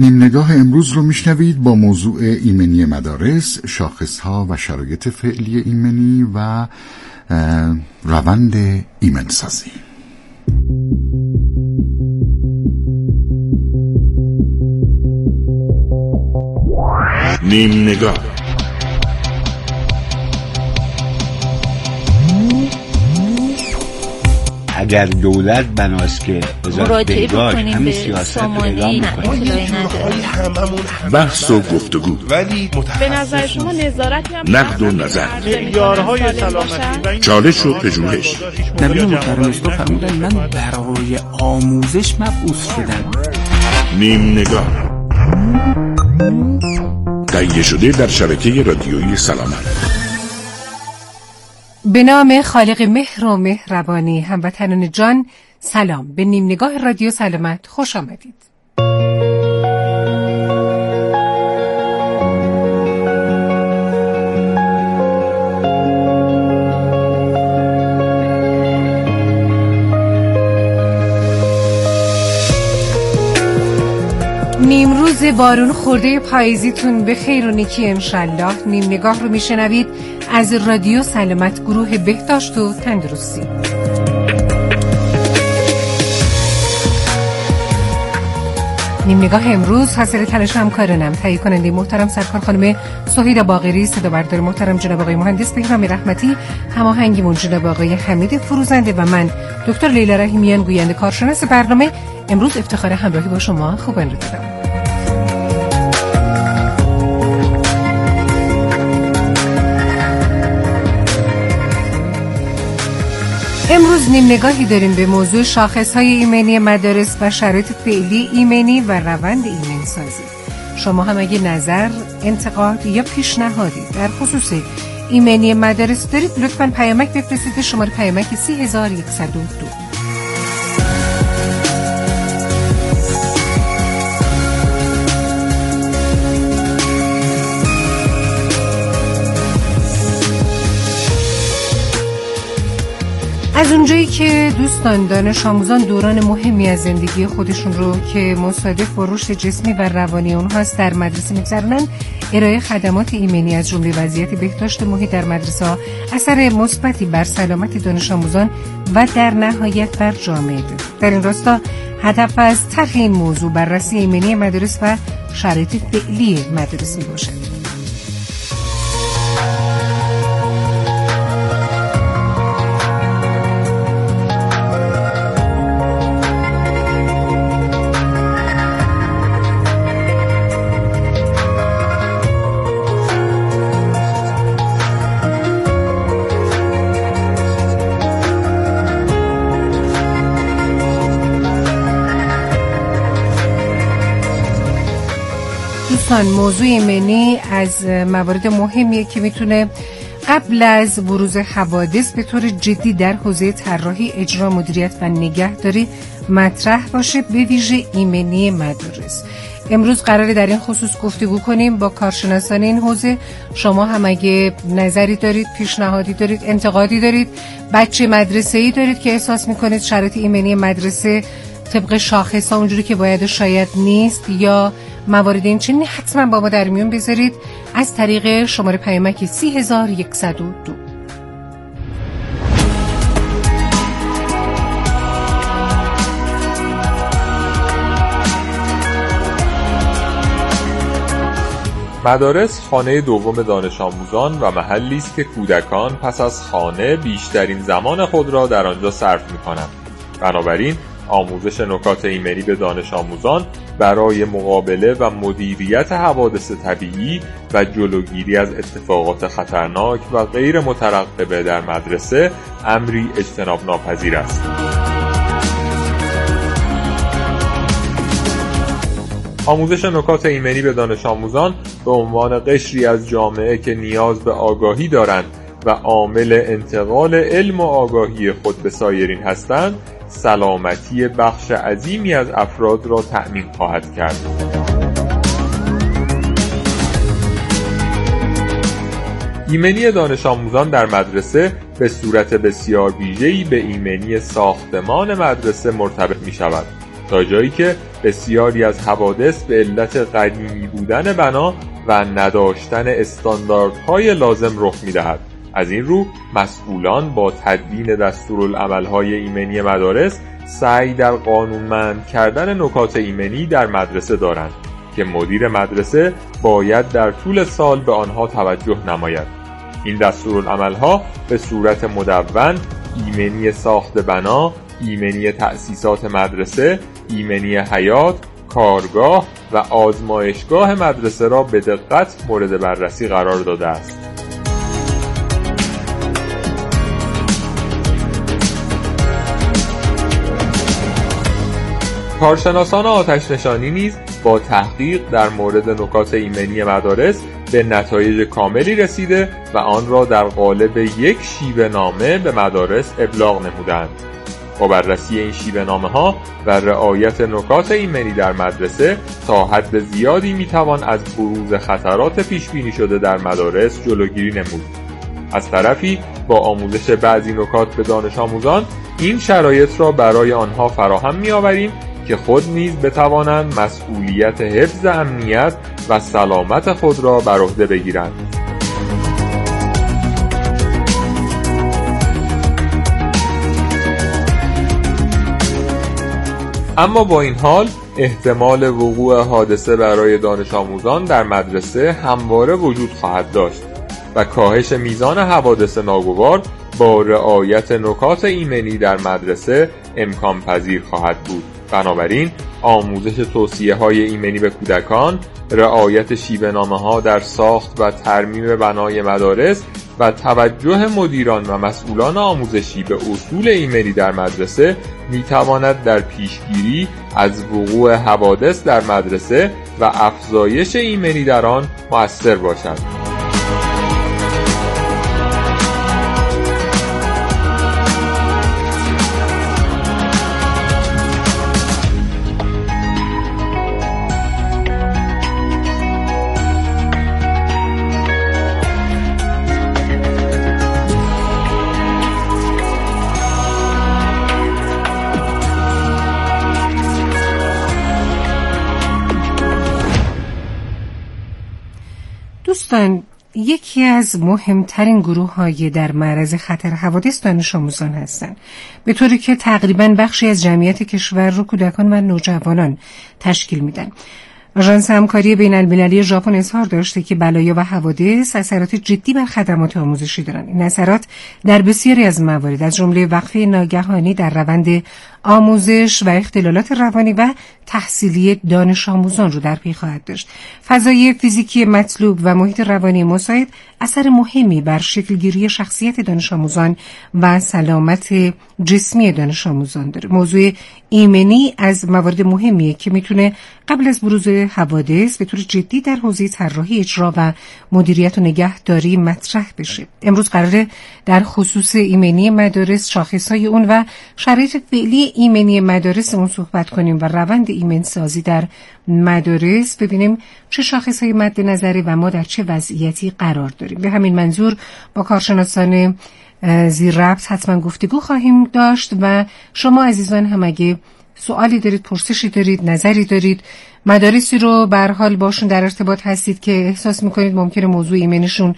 نیم نگاه امروز رو میشنوید با موضوع ایمنی مدارس، شاخصها و شرایط فعلی ایمنی و روند ایمنسازی. نیم نگاه. اگر دولت بناست که مراجعه بکنیم به سامانه بحث و گفتگو، ولی به نظر شما نظارتی هم نقد و نظر، معیارهای سلامتی، چالش و پژوهش. نبی محترم اسلام فرمودن من برای آموزش مبعوث شدم. نیم نگاه تهیه شده در شبکه رادیویی سلامت. به نام خالق مهر و مهربانی، هموطنان جان، سلام. به نیم نگاه رادیو سلامت خوش آمدید. نیمروز بارون خورده پاییزیتون به خیر و نیکی انشالله. نیم نگاه رو میشنوید از رادیو سلامت، گروه بهداشت و تندرستی. نیم نگاه امروز حاصل تلاش همکارانم، تهیه کننده محترم سرکار خانم سهیل باقری، صدا بردار محترم جناب آقای مهندس بهرام رحمتی، هماهنگیمون جناب آقای حمید فروزنده و من دکتر لیلا رحیمیان، گوینده کارشناس برنامه. امروز افتخار همراهی با شما خوبان رو دادم. امروز نیم نگاهی داریم به موضوع شاخص‌های ایمنی مدارس و شرایط فعلی ایمنی و روند ایمنسازی. شما هم اگه نظر، انتقاد یا پیشنهادی در خصوص ایمنی مدارس دارید، لطفاً پیامک بفرستید به شماره پیامک 30102. از اونجایی که دوستان دانش آموزان دوران مهمی از زندگی خودشون رو که مصادف با رشد جسمی و روانی اونهاست در مدرسه می‌گذرونن، ارائه خدمات ایمنی از جمله وضعیت بهداشت محیط در مدرسه‌ها اثر مثبتی بر سلامت دانش آموزان و در نهایت بر جامعه داره. در این راستا هدف از طرح این موضوع بررسی ایمنی مدارس و شرایط فعلی مدارس میباشد. موضوع ایمنی از موارد مهمیه که میتونه قبل از بروز حوادث به طور جدی در حوزه طراحی، اجرا، مدیریت و نگهداری مطرح باشه، به ویژه ایمنی مدارس. امروز قراره در این خصوص گفتگو کنیم با کارشناسان این حوزه. شما هم اگه نظری دارید، پیشنهادی دارید، انتقادی دارید، بچه مدرسه‌ای دارید که احساس میکنید شرایط ایمنی مدرسه طبق شاخص‌ها اونجوری که باید شاید نیست یا موارد این چنینی، حتما با ما در میون بذارید از طریق شماره پیامک 30102. مدارس خانه دوم دانش آموزان و محلی است که کودکان پس از خانه بیشترین زمان خود را در آنجا صرف می‌کنند. بنابراین آموزش نکات ایمنی به دانش آموزان برای مقابله و مدیریت حوادث طبیعی و جلوگیری از اتفاقات خطرناک و غیر مترقبه در مدرسه امری اجتناب ناپذیر است. آموزش نکات ایمنی به دانش آموزان به عنوان قشری از جامعه که نیاز به آگاهی دارند و عامل انتقال علم و آگاهی خود به سایرین هستند، سلامتی بخش عظیمی از افراد را تأمین خواهد کرد. ایمنی دانش آموزان در مدرسه به صورت بسیار ویژه‌ای به ایمنی ساختمان مدرسه مرتبط می شود. تا جایی که بسیاری از حوادث به علت قدیمی بودن بنا و نداشتن استانداردهای لازم رخ می‌دهد. از این رو مسئولان با تدوین دستورالعمل‌های ایمنی مدارس سعی در قانونمند کردن نکات ایمنی در مدرسه دارند که مدیر مدرسه باید در طول سال به آنها توجه نماید. این دستورالعمل‌ها به صورت مدون ایمنی ساخت بنا، ایمنی تأسیسات مدرسه، ایمنی حیاط، کارگاه و آزمایشگاه مدرسه را به دقت مورد بررسی قرار داده است. کارشناسان آتش نشانی نیز با تحقیق در مورد نکات ایمنی مدارس به نتایج کاملی رسیده و آن را در قالب یک شیوه نامه به مدارس ابلاغ نمودند. با بررسی این شیوه نامه ها و رعایت نکات ایمنی در مدرسه تا حد زیادی میتوان از بروز خطرات پیش بینی شده در مدارس جلوگیری نمود. از طرفی با آموزش بعضی نکات به دانش آموزان این شرایط را برای آنها فراهم می‌آوریم که خود نیز بتوانند مسئولیت حفظ امنیت و سلامت خود را بر عهده بگیرند. اما با این حال احتمال وقوع حادثه برای دانش آموزان در مدرسه همواره وجود خواهد داشت و کاهش میزان حوادث ناگوار با رعایت نکات ایمنی در مدرسه امکان پذیر خواهد بود. بنابراین آموزش توصیه‌های ایمنی به کودکان، رعایت شیوه‌نامه‌ها در ساخت و ترمیم بنای مدارس و توجه مدیران و مسئولان آموزشی به اصول ایمنی در مدرسه می‌تواند در پیشگیری از وقوع حوادث در مدرسه و افزایش ایمنی در آن مؤثر باشد. دوستان، یکی از مهمترین گروه‌های در معرض خطر حوادث دانش آموزان هستند، به طوری که تقریباً بخشی از جمعیت کشور رو کودکان و نوجوانان تشکیل میدن. آژانس همکاری بین‌المللی ژاپن اظهار داشته که بلایا و حوادث اثرات جدی بر خدمات آموزشی دارند. این اثرات در بسیاری از موارد از جمله وقفه ناگهانی در روند آموزش و اختلالات روانی و تحصیلی دانش آموزان رو در پی خواهد داشت. فضای فیزیکی مطلوب و محیط روانی مساعد اثر مهمی بر شکلگیری شخصیت دانش آموزان و سلامت جسمی دانش آموزان داره. موضوع ایمنی از موارد مهمیه که میتونه قبل از بروز حوادث به طور جدی در حوزه طراحی، اجرا و مدیریت و نگهداری مطرح بشه. امروز قراره در خصوص ایمنی مدارس، شاخصهای اون و شرایط فعلی ایمنی مدارس اون صحبت کنیم و روند ایمن سازی در مدارس ببینیم چه شاخصهای مد نظری و ما در چه وضعیتی قرار داریم. به همین منظور با کارشناسان زیر ربط حتما گفتگو خواهیم داشت و شما عزیزان هم اگه سوالی دارید، پرسشی دارید، نظری دارید، مدارسی رو به هر حال باشون در ارتباط هستید که احساس میکنید ممکنه موضوع ایمنشون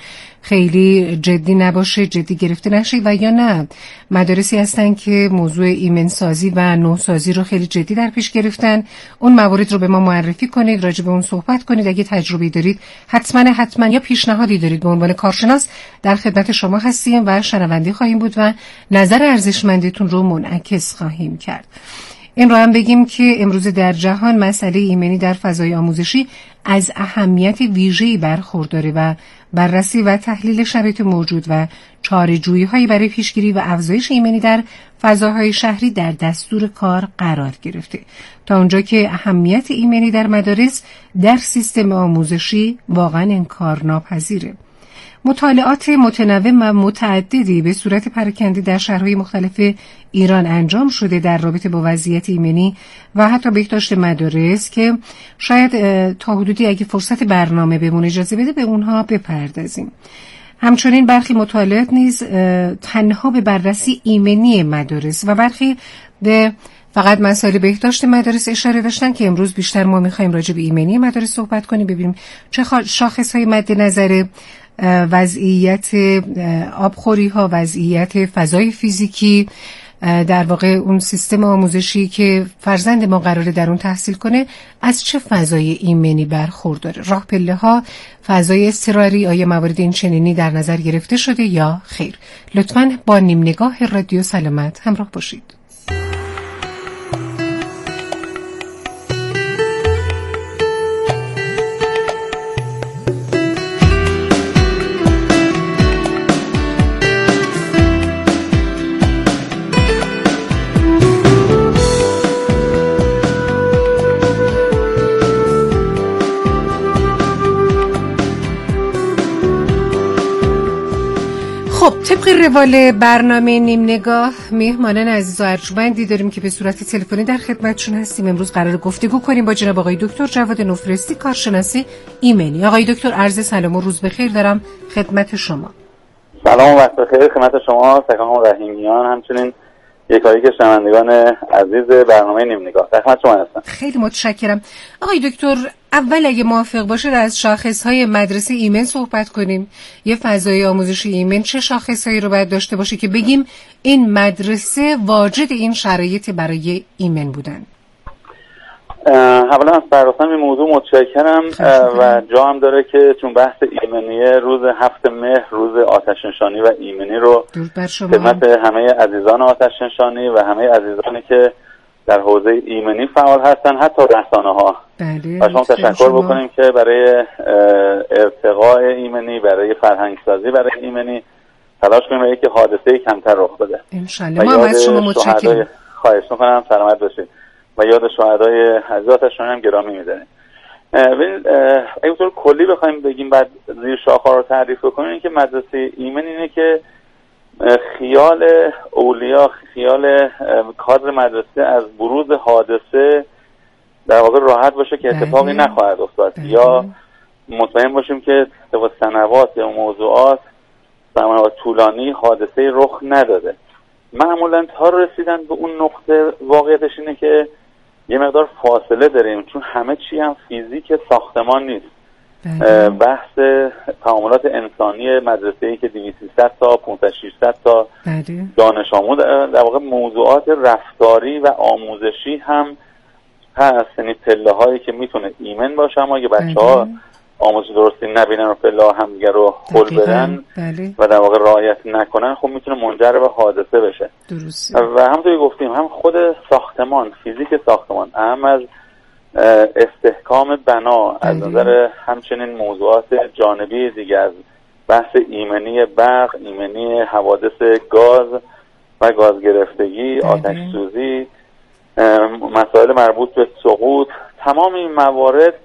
خیلی جدی نباشه، جدی گرفته نشه، و یا نه مدارسی هستن که موضوع ایمن سازی و نوسازی رو خیلی جدی در پیش گرفتن، اون موارد رو به ما معرفی کنید، راجع به اون صحبت کنید. اگه تجربه دارید حتما یا پیشنهادی دارید به عنوان کارشناس در خدمت شما هستیم و شنونده خواهیم بود و نظر ارزشمندتون رو منعکس خواهیم کرد. این رو هم بگیم که امروز در جهان مسئله ایمنی در فضای آموزشی از اهمیت ویژه‌ای برخورداره و بررسی و تحلیل شرایط موجود و چاره‌جویی‌هایی برای پیشگیری و افزایش ایمنی در فضاهای شهری در دستور کار قرار گرفته، تا اونجا که اهمیت ایمنی در مدارس در سیستم آموزشی واقعاً انکارناپذیره. مطالعات متنوع و متعددی به صورت پراکنده در شهرهای مختلف ایران انجام شده در رابطه با وضعیت ایمنی و حتی بهداشت مدارس که شاید تا حدودی اگه فرصت برنامه بهمون اجازه بده به اونها بپردازیم. همچنین برخی مطالعات نیز تنها به بررسی ایمنی مدارس و برخی به فقط مسائل بهداشت مدارس اشاره داشتن که امروز بیشتر ما میخوایم راجع به ایمنی مدارس صحبت کنیم، ببینیم چه شاخص‌های مد نظر، وضعیت آبخوری ها، وضعیت فضای فیزیکی، در واقع اون سیستم آموزشی که فرزند ما قراره در اون تحصیل کنه از چه فضای ایمنی برخورداره، راه پله ها، فضای اضطراری، آیا موارد این چنینی در نظر گرفته شده یا خیر؟ لطفاً با نیم نگاه رادیو سلامت همراه باشید. خب طبق روال برنامه نیم نگاه مهمانان عزیز و ارجمندی داریم که به صورت تلفنی در خدمتشون هستیم. امروز قرار گفتگو کنیم با جناب آقای دکتر جواد نوفرستی، کارشناس ایمنی. آقای دکتر عرض سلام و روز بخیر دارم خدمت شما. سلام و وقت بخیر خدمت شما سکان رحیمیان، همچنین یکایی که شنوندگان عزیز برنامه نیم نگاه در خدمت شما هستم. خیلی متشکرم. آقای دکتر اول اگه موافق باشید از شاخص‌های مدرسه ایمن صحبت کنیم. یه فضای آموزشی ایمن چه شاخص‌هایی رو باید داشته باشه که بگیم این مدرسه واجد این شرایط برای ایمن بودن؟ اولا از پرداختن به موضوع متشکرم و جا هم داره که چون بحث ایمنیه روز 7 مهر روز آتش نشانی و ایمنی رو خدمت همه عزیزان آتش نشانی و همه عزیزانی که در حوزه ایمنی فعال هستن، حتی رسانه‌ها، و شما تشکر بکنیم که برای ارتقاء ایمنی، برای فرهنگسازی برای ایمنی تلاش کنیم برای که حادثه کمتر رخ بده. انشالله. ما از شما متشکرم. خواهش می‌کنم، سلامت باشید و یاد شهدای عزیزاتشون هم گرامی می‌داریم. ببینید اگه طور کلی بخوایم بگیم بعد زیر شاخه‌ها رو تعریف کنیم که مدرسه ایمن اینه که خیال اولیا، خیال کادر مدرسه از بروز حادثه در واقع راحت باشه که اتفاقی نخواهد افتاد، یا مطمئن باشیم که طبق سنوات یا موضوعات زمان طولانی حادثه رخ نداده. معمولا تا رسیدن به اون نقطه واقعیتش اینه که یه مقدار فاصله داریم، چون همه چی هم فیزیک ساختمان نیست. بحث تعاملات انسانی مدرسه‌ای که 200-300 تا 500-600 تا دانش آموز، در واقع موضوعات رفتاری و آموزشی هم هست، یعنی پله‌هایی که میتونه ایمن باشه اما اگه بچه‌ها آموزش درستی نبینن و پله‌ها هم دیگه رو هل بدن و در واقع رعایت نکنن، خب میتونه منجر به حادثه بشه. و همونطوری گفتیم هم خود ساختمان، فیزیک ساختمان، اهم از استحکام بنا، از نظر همچنین موضوعات جانبی دیگه، از بحث ایمنی برق، ایمنی حوادث گاز و گاز گرفتگی، آتش سوزی، مسائل مربوط به سقوط، تمام این موارد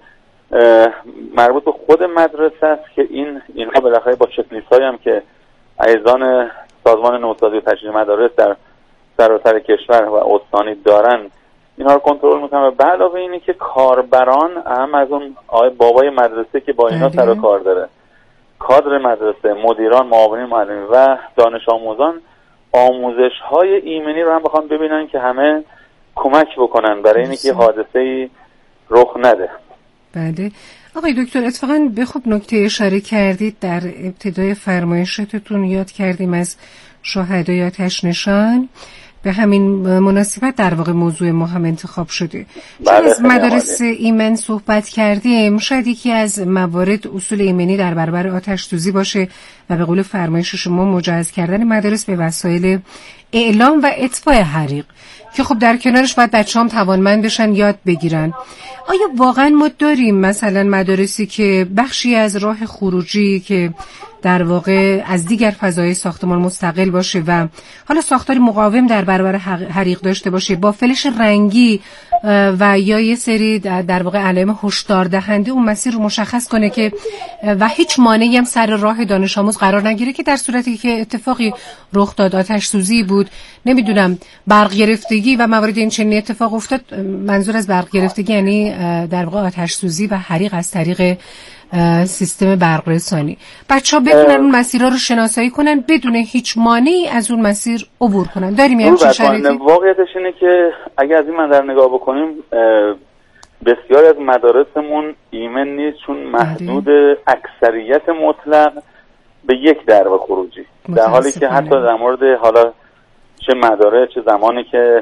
مربوط به خود مدرسه است که اینها بالاخره با چکلیست‌هایی هم که عزیزان سازمان نوسازی و تجهیز مدارس در سراسر کشور و استانی دارن اینها رو کنترل میکنن. و به علاوه اینه که کاربران، اهم از اون بابای مدرسه که با اینا سر و کار داره، کادر مدرسه، مدیران، معاونین معلمین و دانش آموزان، آموزش‌های ایمنی رو هم بخوان ببینن که همه کمک بکنن برای اینکه حادثه‌ای رخ نده. بله آقای دکتر، اتفاقا به خوب نکته اشاره کردید. در ابتدای فرمایشاتتون یاد کردیم از شهدای آتش نشان، به همین مناسبت در واقع موضوع ما هم انتخاب شده. چون از مدارس ایمن صحبت کردیم، شاید یکی از موارد اصول ایمنی در برابر آتش سوزی باشه و به قول فرمایش شما مجهز کردن مدارس به وسایل اعلام و اطفاء حریق که خب در کنارش باید بچه‌هام توانمند بشن یاد بگیرن. آیا واقعا ما داریم مثلا مدارسی که بخشی از راه خروجی که در واقع از دیگر فضای ساختمان مستقل باشه و حالا ساختاری مقاوم در برابر حریق داشته باشه، با فلش رنگی و یا یه سری در واقع علائم هشدار دهنده اون مسیر رو مشخص کنه که و هیچ مانعی هم سر راه دانش آموز قرار نگیره که در صورتی که اتفاقی رخ داد، آتش سوزی بود، نمیدونم برق گرفتگی و موارد این چنین اتفاق افتاد، منظور از برق گرفتگی یعنی در واقع آتش سوزی و حریق از طریق سیستم برق رسانی. بچه‌ها بتونن اون مسیرها رو شناسایی کنن بدون هیچ مانعی از اون مسیر عبور کنن. داریم یه همچین شرایطی؟ واقعیتش اینه که اگه از این منظر نگاه بکنیم بسیاری از مدارسمون ایمن نیست، چون محدود اکثریت مطلق به یک درب خروجی، در حالی که حتی در مورد حالا چه مدارس چه زمانی که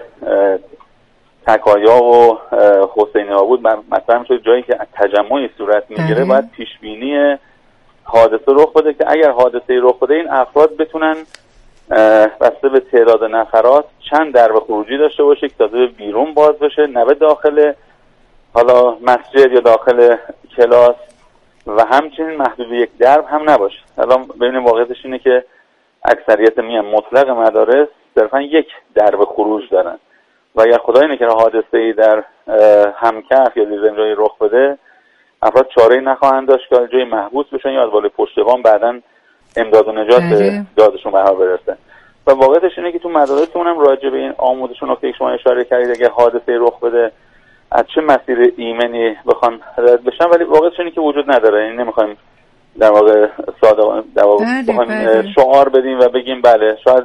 تکایا و حسینی ها بود مثلا شد جایی که تجمعی صورت میگیره باید پیشبینی حادثه رخ بده که اگر حادثه رخ بده این افراد بتونن بسته به تعداد نفرات چند درب خروجی داشته باشه که تازه بیرون باز بشه، نه به داخل حالا مسجد یا داخل کلاس و همچنین محدود یک درب هم نباشه. الان ببینیم واقعیتش اینه که اکثریت مطلق مدارس صرفا یک درب خروج دارن و اگر خدای نکنه حادثه‌ای در همکف یا زیرزمینی رخ بده افراد چاره‌ای نخواهند داشت که جای محبوس بشن یا از بالای پشت بام بعداً امداد و نجات به دادشون به حال برسه. و واقعیتش اینه که تو مدارسمون هم راجع به این آموزش و نکته که شما اشاره کردید اگه حادثه‌ای رخ بده از چه مسیر ایمنی بخوان رد بشن، ولی واقعیتش اینه که وجود نداره. این نمی‌خوایم در واقع بخوایم شعار بدیم و بگیم بله شاید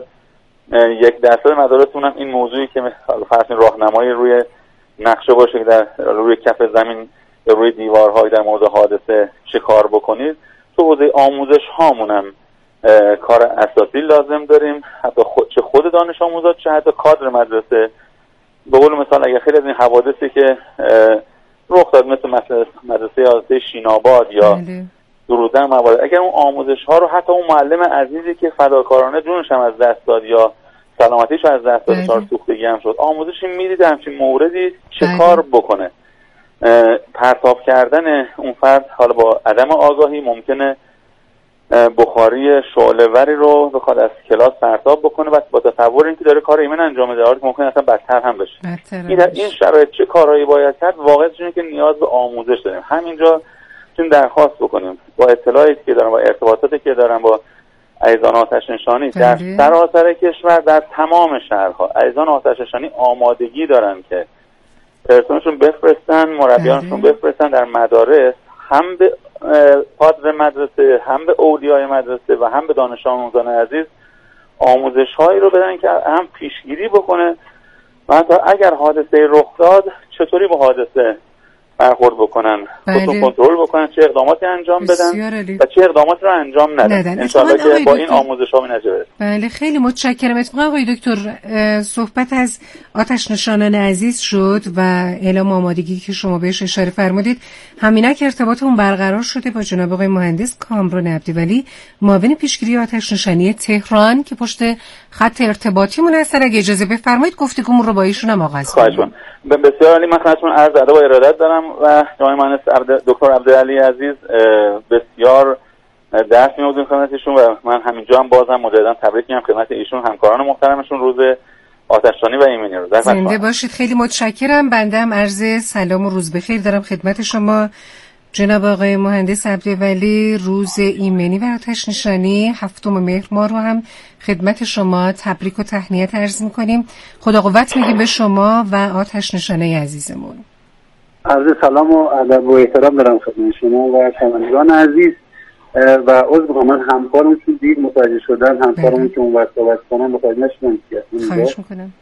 1% مدارسمون هم این موضوعی که فرض راهنمایی روی نقشه باشه که در روی کف زمین یا روی دیوارهای در مورد حادثه چه کار بکنید. تو حوزه آموزش هامونم کار اساسی لازم داریم، حتی چه خود دانش آموزا چه حتی کادر مدرسه. به قول مثال اگر خیلی از این حوادثی که رخ داد مثل مدرسه حادثه شیناباد یا درودن موارد، اگر اون آموزش ها رو حتی اون معلم عزیزی که فداکارانه جونش هم از دست داد یا سلامتیش از دست داد چهار سوختگی هم شد آموزشی میدید همچین موردی چه کار بکنه، پرتاب کردن اون فرد حالا با عدم آگاهی ممکنه بخاری شعله وری رو بخواد از کلاس پرتاب بکنه و با تصور اینکه داره کار ایمن انجام میده که ممکنه اصلا بدتر هم بشه. این شرایط چه کارهایی باید کرد؟ واقعیتش اینه که نیاز به آموزش داریم. همینجا چون درخواست بکنیم با اطلاعاتی که دارم با ارتباطاتی که دارم با عزیزان آتش نشانی در سراسر کشور در تمام شهرها عزیزان آتش نشانی آمادگی دارن که پرسنلشون بفرستن، مربیانشون بفرستن در مدارس، هم به کادر مدرسه هم به اولیای مدرسه و هم به دانش آموزان عزیز آموزش هایی رو بدن که هم پیشگیری بکنه و حتی اگر حادثه رخ داد چطوری با حادثه برخورد بکنن، خودشون کنترل بکنن، چه اقداماتی انجام بدن و چه اقداماتی رو انجام ندن. انشالله که با این آموزش ها به نتیجه برسیم. بله خیلی متشکرم. اتفاقا آقای دکتر صحبت از آتش نشانان عزیز شد و اعلام آمادگی که شما بهش اشاره فرمودید. همینک ارتباطمون برقرار شده با جناب آقای مهندس کامران عبدیولی معاون پیشگیری آتش نشانی تهران که پشت خط ارتباطیمون هستن. اگه اجازه بفرمایید گفتگومون رو با ایشون هم آغاز کنیم. بسیار عالی. من خدمتتون عرض ادب و ارادت دارم و جناب مهندس دکتر عبدالعلی عزیز بسیار درس می‌آموزیم خدمتشون و من همینجا هم بازم مجددا تبریک میگم خدمت ایشون همکاران محترمشون روز آتش‌نشانی و ایمنی رو. زنده باشید. خیلی متشکرم. بنده هم عرض سلام و روز بخیر دارم خدمت شما جناب آقای مهندس عبدالعلی. روز ایمنی و آتش نشانی 7 مهر ماه رو هم خدمت شما تبریک و تهنیت عرض می‌کنیم. خدا قوت میگیم به شما و آتش نشانی عزیزمون. عرض سلام و ادب و احترام دارم خدمت شما و شنوندگان عزیز و عذر می‌خوام من همکارم چون دیر متوجه شدن همکارم که اون وقت صحبت کنم متوجه نشدم که خواهش می‌کنم.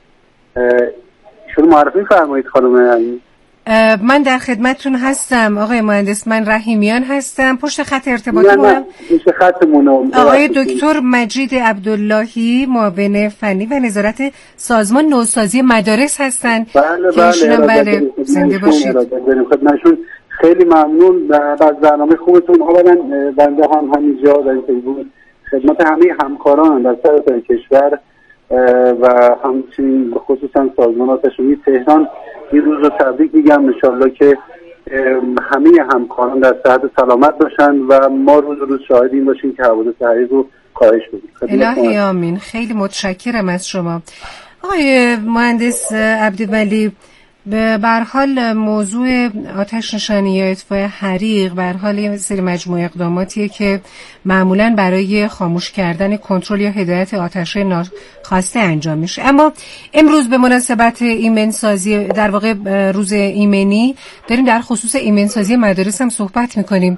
شما معرفی فرمایید خانم علی. من در خدمتتون هستم آقای مهندس. من رحیمیان هستم. پشت خط ارتباطیمون آقای دکتر مجید عبداللهی معاون فنی و نظارت سازمان نوسازی مدارس هستن. بله زنده باشید. خدمتشون خیلی ممنون از برنامه خوبتون. اولا بنده هم همینجا در این خدمت همه همکاران در سراسر کشور و همچنین خصوصا سازمان آتش نشانی تهران این روز رو تبریک میگم. انشالله که همه همکاران در صحت سلامت باشن و ما روز شاهد این باشیم که حوادث حریق رو کاهش بدیم. الهی آمین. خیلی متشکرم از شما آقای مهندس عبدالعلی. به هر حال موضوع آتش نشانی یا اطفاء حریق به هر حال یه سری مجموعه اقداماتیه که معمولاً برای خاموش کردن کنترل یا هدایت آتش ناخواسته انجام میشه. اما امروز به مناسبت ایمنسازی، در واقع روز ایمنی، داریم در خصوص ایمنسازی مدارس هم صحبت میکنیم.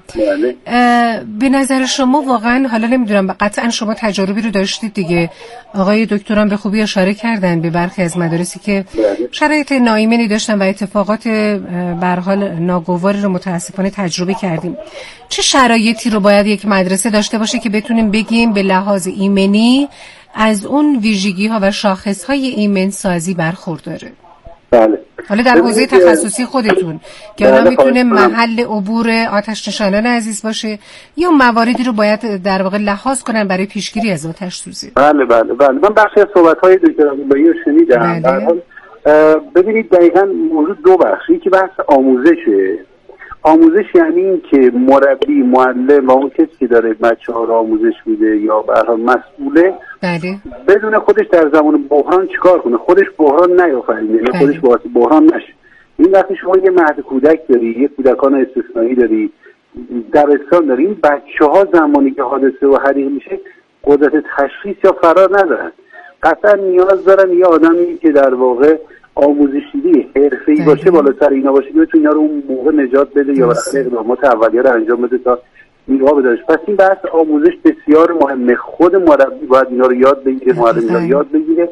به نظر شما واقعاً، حالا نمیدونم، قطعاً شما تجاربی رو داشتید دیگه، آقای دکتران به خوبی اشاره کردن به برخی از مدارسی که شرایط ناایمنی داشتن و اتفاقات به هر حال ناگواری رو متاسفانه تجربه کردیم. چه شرایطی رو باید یک مدرسه داشته باشه که بتونیم بگیم به لحاظ ایمنی از اون ویژگی‌ها و شاخص‌های ایمن‌سازی برخورداره؟ بله. حالا در حوزه تخصصی خودتون که الان میتونه محل عبور آتش نشانان عزیز باشه یا مواردی رو باید در واقع لحاظ کنن برای پیشگیری از آتش سوزی. بله. من بخشی از صحبت‌های دکتر عبدالباقی رو شنیدم. بله. ببینید دقیقاً موضوع دو بخش. یکی بحث آموزشه. آموزش یعنی این که مربی، معلم و اون کسی که داره بچه‌ها رو آموزش میده یا به هر حال مسئوله، بله، بدون خودش در زمان بحران چیکار کنه، خودش بحران نیافرینه، یعنی خودش باعث بحران نشه. این وقتی شما یه مهد کودک داری، یه کودکان استثنایی داری، دبستان داری، این بچه‌ها زمانی که حادثه و حریق میشه قدرت تشخیص یا فرار ندارن. قطعا نیاز دارن یه آدمی که در واقع آموزش دیده حرفه‌ای باشه، بالاتر اینا باشه که بتونه اینا رو اون موقع نجات بده یا اقدامات اولیه رو انجام بده تا نیروها بدارش. پس این بحث آموزش بسیار مهمه. خود مربی باید اینا رو یاد بگیره، معلم اینا رو یاد بگیره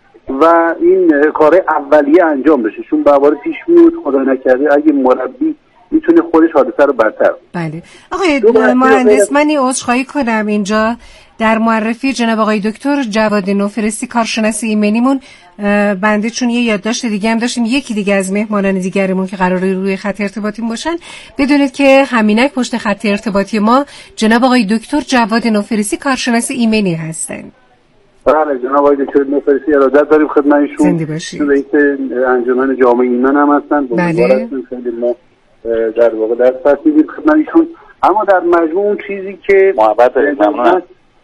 و این کار اولیه انجام بشه، چون بوار پیش میاد خدا نکرده اگه مربی میتونه خودش حادثه رو برطرف. بله. آقای مهندس، من عذرخواهی کنم اینجا در معرفی جناب آقای دکتر جواد نوفرسی کارشناس ایمنیمون بنده چون یه یادداشت دیگه هم داشتیم، یکی دیگه از مهمانان دیگرمون که قراره روی خط ارتباطی باشن، بدونید که همینک پشت خط ارتباطی ما جناب آقای دکتر جواد نوفرسی کارشناس ایمنی هستن. بله جناب آقای دکتر نوفرسی ارادت داریم خدمتشون. زنده باشید. رئیس انجمن جامعه ایمن هم هستن. بله. خیلی ما در واقع در پس میدیم خدمتشون. اما در مجموع اون چیزی که محبت ممنون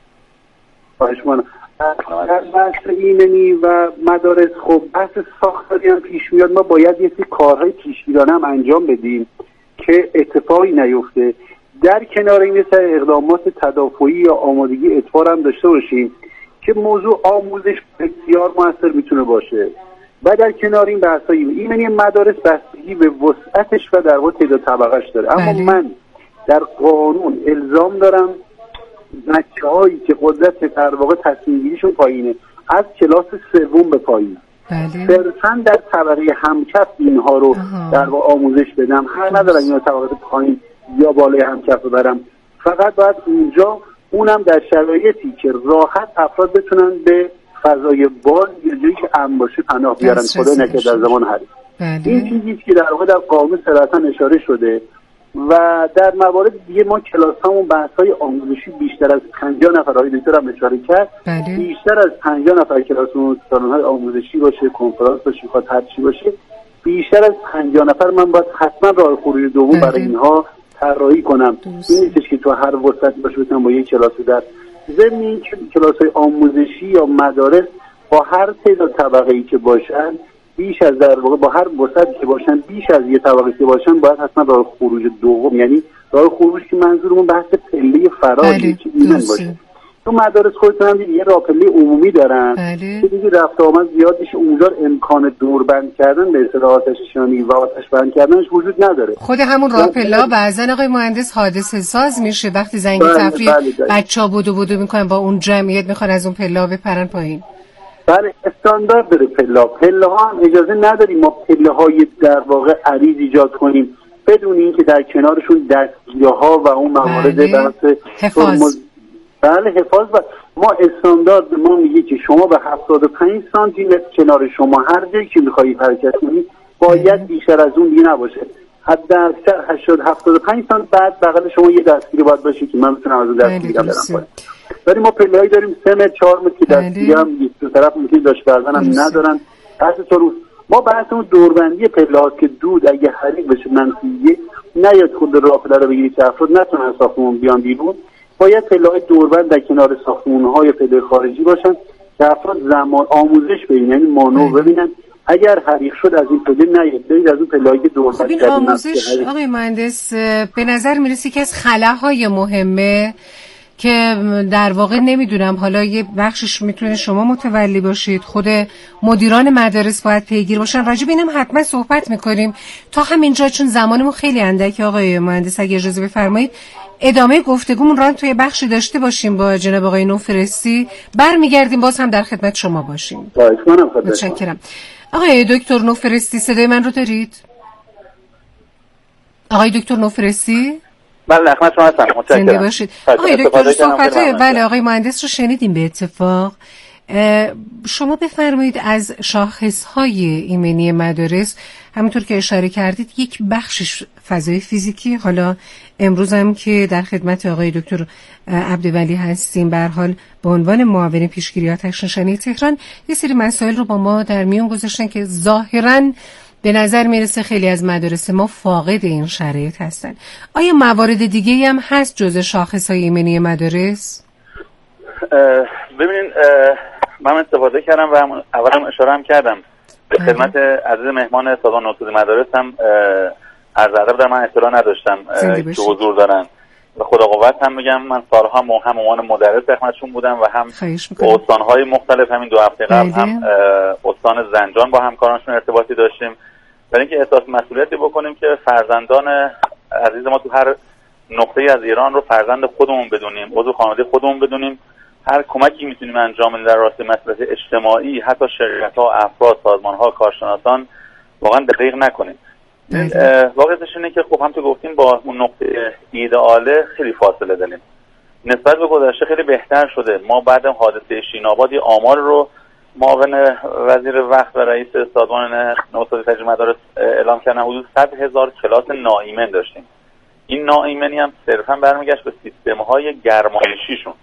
در بحث ایمنی و مدارس، خب بحث ساختاری هم پیش میاد. ما باید یه سری کارهای پیشگیرانه هم انجام بدیم که اتفاقی نیفته. در کنار این مثل اقدامات تدافعی یا آمادگی اطفاء هم داشته باشیم که موضوع آموزش بسیار موثر میتونه باشه. و در کنار این بحث‌های ایمنی مدارس بستگی به وسعتش و در واقع تعداد طبقه‌اش داره. اما من در قانون الزام دارم بچه‌هایی که قدرت در واقع تصمیم‌گیریشون پایینه از کلاس سوم به پایین صرفاً در طبقه همکف اینها رو در واقع آموزش بدم. هر ندارم اینا طبقه پایین یا بالای همکف ببرم، فقط باید اونجا اونم در شرایطی که راحت افراد بتونن به فضای باز یا جایی که امن باشه پناه بیارن، خدا نکنه در زمان حریق. این چیزی که در واقع در قانون صراحتاً اشاره شده. و در موارد دیگه ما کلاس‌هامون بحث‌های آموزشی بیشتر از 50 نفر، آقای دکتر هم اشاره کرد، بیشتر از 50 نفر کلاسمون سالن‌های آموزشی باشه، کنفرانس باشه، خاطر هر چی باشه، بیشتر از 50 نفر من باید حتما راه خروج دوم برای اینها طراحی کنم. این نیستش که تو هر وسعتی باشه بتونم با یک کلاس در ضمن این کلاس‌های آموزشی یا مدارس با هر تعداد طبقه‌ای که باشن، بیش از در واقع با هر وسعتی که باشن، بیش از یه طبقه که باشن، باید حتما راه خروج دوم، یعنی راه خروج که منظورمون بحث پله فراری که ایمن باشه. تو مدارس خودتون هم دیگه راه پله عمومی دارن که دیگه رفت آمد زیاد میشه، اونجا امکان دوربند کردن به اصطلاح آتش نشانی و آتش بند کردنش وجود نداره. خود همون راه پله بعضن آقای مهندس حادثه ساز میشه وقتی زنگ تفریح بچه‌ها بدو میکنن با اون جمعیت میخوان از اون پله بپرن پایین. بله استاندارد داره پله ها هم اجازه نداریم ما پله های در واقع عریض ایجاد کنیم بدون اینکه در کنارشون دستگیره ها و اون موارد بحث حفاظ. بله حفاظ. و ما استاندارد ما میگه که شما به 75 سانتی متر کنار شما هر جایی که میخوایی حرکت کنی باید بیشتر از اون دیگه نباشه. حداکثر 75 سانت بعد بغل شما یه دستگیره باید باشه که من بتونم از اون دستگیره برم پایین. ولی ما پله‌ای داریم 3 متر 4 متر که دستگیره هم دو طرف ممکن داشت کردن هم ندارن. ما بحثمون دوربندی پله‌هاست که دود اگه حریق بشه منفی نیاد خود راه پله رو بگیری که افراد نتونن ساختمون بیان بیرون. باید پله‌های دوربند در کنار ساختمون‌ها یا پله خارجی باشن که افراد زمان آموزش ببینن، یعنی مانور ببینن اگر حریق شد از این پله نیاد، برید از اون پله‌ای دور. خب این آموزش آقای مهندس به نظر میرسه که از خلاهای مهمه که در واقع نمیدونم حالا یه بخشش میتونه شما متولی باشید، خود مدیران مدارس باید پیگیر باشن. راجع به اینم حتما صحبت میکنیم. تا همینجا چون زمانمون خیلی اندکه آقای مهندس اگه اجازه بفرمایید ادامه گفتگومون رو توی بخشی داشته باشیم با جناب آقای نوفرستی، برمیگردیم باز هم در خدمت شما باشیم. متشکرم. آقای دکتر نوفرستی صدای من رو دارید؟ آقای دکتر نوفرستی؟ بله خدمت شما هستم. متشکرم. باشید. آقای دکتر صحبت‌های بله آقای مهندس رو شنیدیم به اتفاق. شما بفرمایید از شاخص‌های ایمنی مدارس همونطور که اشاره کردید یک بخشش فضای فیزیکی، حالا امروز هم که در خدمت آقای دکتر عبدولی هستیم به هر حال به عنوان معاون پیشگیری آتش نشانی تهران یه سری مسائل رو با ما در میون گذاشتن که ظاهراً به نظر میرسه خیلی از مدارس ما فاقد این شرایط هستن. آیا موارد دیگه هم هست جز شاخص‌های ایمنی مدارس؟ ببینید من استفاده کردم و اولم اشاره هم کردم خدمت عزیز مهمان سازمان نوسازی مدارس هم عرض ادب در من اطلاع نداشتم که حضور دارن و خدا قوت هم میگم من سالها هم عنوان مدرس خدمتشون بودم و هم استانهای مختلف. همین 2 هفته قبل هم استان زنجان با همکارانشون ارتباطی داشتیم برای اینکه احساس مسئولیتی بکنیم که فرزندان عزیز ما تو هر نقطه‌ای از ایران رو فرزند خودمون بدونیم، عضو خانواده خودمون بدونیم. هر کمکی میتونیم انجام بدیم در راستای مسئله اجتماعی، حتی شرکت‌ها، افراد، سازمان‌ها، کارشناسان واقعا دقیق نکنیم. واقعیتش اینه که خب هم تو گفتیم با اون نقطه ایدئاله خیلی فاصله داریم. نسبت به گذشته خیلی بهتر شده. ما بعد حادثه شیناباد آمار رو معاون وزیر وقت و رئیس سازمان نوسازی تجهیز مدارس اعلام کردن، حدود 100,000 کلاس ناایمن داشتیم. این ناایمنی هم صرفا برمیگشت به سیستم‌های گرمایشیشون،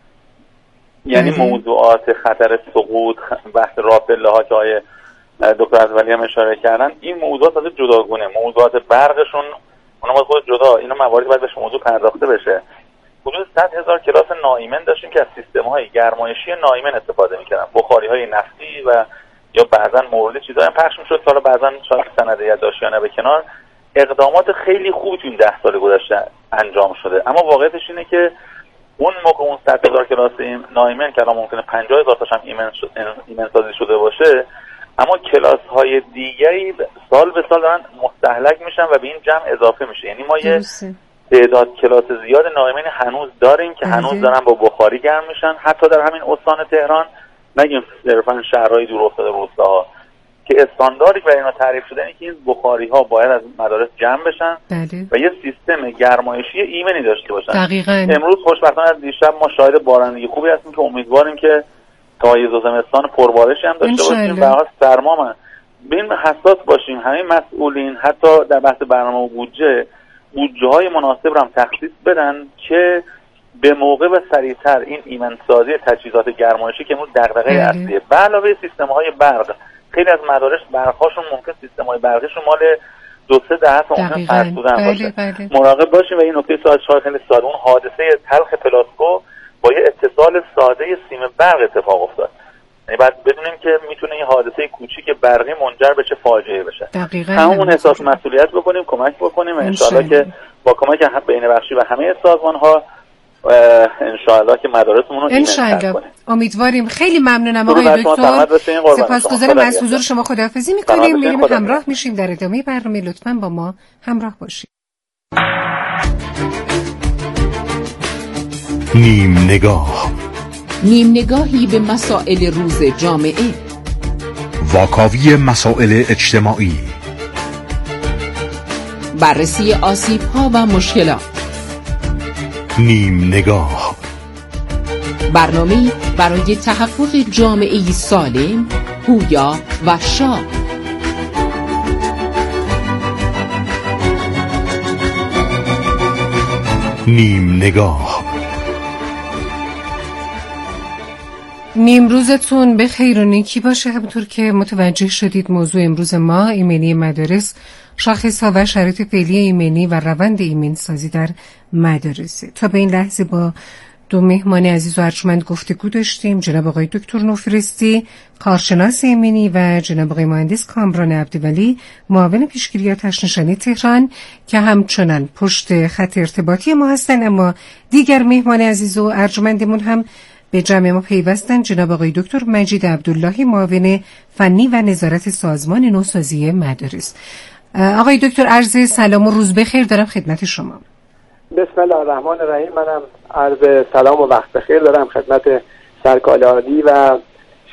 یعنی موضوعات خطر سقوط، بحث رافع‌الها که آقای دکتر عبدولی هم اشاره کردن، این موضوعات از جداگونه. موضوعات برقشون اونم خود جدا، اینا مواردی باید بهش موضوع پرداخته بشه. حدود 100,000 کلاس ناایمن داشتیم که از سیستم‌های گرمایشی ناایمن استفاده می‌کردن، بخاری‌های نفتی و یا بعضن مورد چیزایی پخش می‌شد. حالا بعضن شاید سند یادداشتیانه به کنار، اقدامات خیلی خوبی تو این 10 سال گذشته انجام شده. اما واقعیتش اینه که اون موقع اون 100,000 کلاس ناایمن که الان ممکنه 50,000 تاش هم ایمن سازی شده باشه، اما کلاس‌های دیگری سال به سال دارن مستهلک میشن و به این جمع اضافه میشه. یعنی ما یه تعداد کلاس زیاد ناایمن هنوز داریم که هنوز دارن با بخاری گرم میشن، حتی در همین استان تهران، نگیم صرفا شهرهای دور افتاده روستاها، که استانداردی برای اینا تعریف شده اینه که این بخاری‌ها باید از مدارس جمع بشن و یه سیستم گرمایشی ایمنی داشته باشن. دقیقاً. امروز خوشبختانه از دیشب ما شاهد بارندگی خوبی هستیم که امیدواریم که تا یه زمستان پربارشی هم داشته باشیم و سرما من ببین حساس باشیم. همه مسئولین حتی در بحث برنامه و بودجه‌های مناسب رو هم تخصیص بدن که به موقع و سریعتر این ایمنسازی تجهیزات گرمایشی که امروز دغدغه اصلیه، به علاوه سیستم‌های برق. خیلی از مدارس برق‌هاشون ممکن سیستم‌های برقیشون مال 2-3 دهه ممکن فرسودن باشه. مراقب باشیم. و این نکته شاید خیلی ساده، اون حادثه تلخ پلاسکو با یه اتصال ساده سیم برق اتفاق افتاد. یعنی بعد بدونیم که میتونه یه حادثه کوچیک برقی منجر به چه فاجعه‌ای بشه. همون احساس مسئولیت بکنیم، کمک بکنیم و انشالله که با کمک بین‌بخشی و همه سازمان‌ها انشالله که مدارسمون رو ایمن کنیم. امیدواریم. خیلی ممنونم آقای دکتر. سپاسگزارم از حضور شما. خداحافظی می‌کنیم. میریم همراه میشیم در ادامه برنامه. لطفاً با ما همراه باشید. نیم نگاه، نیم نگاهی به مسائل روز جامعه، واکاوی مسائل اجتماعی، بررسی آسیب‌ها و مشکلات. نیم نگاه، برنامه‌ای برای تحقق جامعه‌ای سالم، پویا و شاد. نیم نگاه. نیم روزتون به خیر و نیکی باشه. همونطور که متوجه شدید موضوع امروز ما ایمنی مدارس، شاخص‌ها و شرایط فعلی ایمنی و روند ایمن سازی در مدارسه. تا به این لحظه با دو مهمان عزیز و ارجمند گفتگو داشتیم، جناب آقای دکتر نوفرستی کارشناس ایمنی و جناب آقای مهندس کامران عبدولی معاون پیشگیری آتش نشانی تهران که همچنان پشت خط ارتباطی ما هستن. اما دیگر مهمان عزیز و ارجمندمون هم به جمع ما پیوستن، جناب آقای دکتر مجید عبداللهی معاون فنی و نظارت سازمان نوسازی مدارس. آقای دکتر عرض سلام و روز بخیر دارم خدمت شما. بسم الله الرحمن الرحیم. منم عرض سلام و وقت بخیر دارم خدمت سرکار عالی و